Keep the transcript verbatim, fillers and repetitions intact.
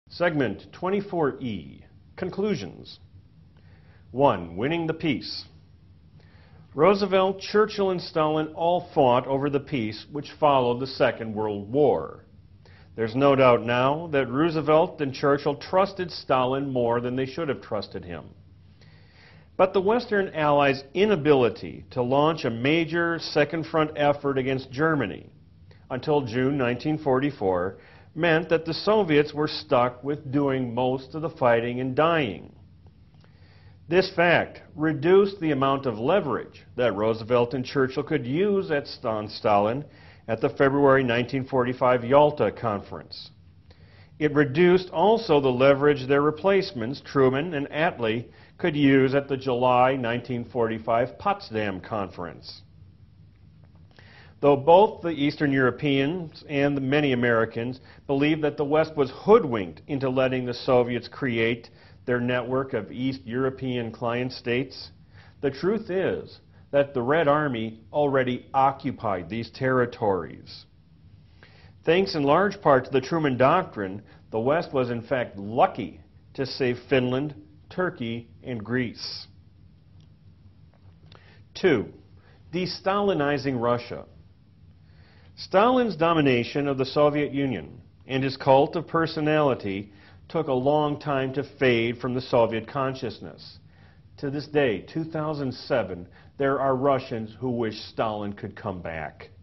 Segment twenty-four E, Conclusions. one. Winning the peace. Roosevelt, Churchill, and Stalin all fought over the peace which followed the Second World War. There's no doubt now that Roosevelt and Churchill trusted Stalin more than they should have trusted him. But the Western Allies' inability to launch a major Second Front effort against Germany until June nineteen forty-four meant that the Soviets were stuck with doing most of the fighting and dying. This fact reduced the amount of leverage that Roosevelt and Churchill could use at Stalin at the February nineteen forty-five Yalta Conference. It reduced also the leverage their replacements, Truman and Attlee, could use at the July nineteen forty-five Potsdam Conference. Though both the Eastern Europeans and the many Americans believed that the West was hoodwinked into letting the Soviets create their network of East European client states, the truth is that the Red Army already occupied these territories. Thanks in large part to the Truman Doctrine, the West was in fact lucky to save Finland, Turkey, and Greece. two. De-Stalinizing Russia. Stalin's domination of the Soviet Union and his cult of personality took a long time to fade from the Soviet consciousness. To this day, two thousand seven, there are Russians who wish Stalin could come back.